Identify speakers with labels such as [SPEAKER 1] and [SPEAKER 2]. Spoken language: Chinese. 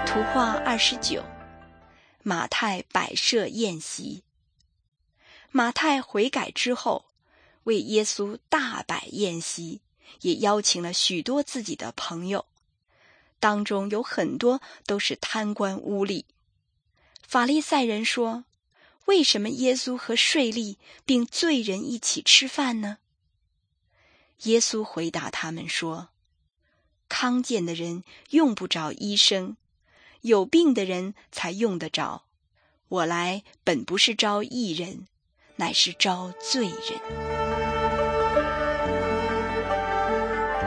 [SPEAKER 1] 图画29，马太摆设宴席。马太悔改之后，为耶稣大摆宴席，也邀请了许多自己的朋友，当中有很多都是贪官污吏。法利赛人说，为什么耶稣和税吏并罪人一起吃饭呢？耶稣回答他们说，康健的人用不着医生，有病的人才用得着。我来本不是招义人，乃是招罪人。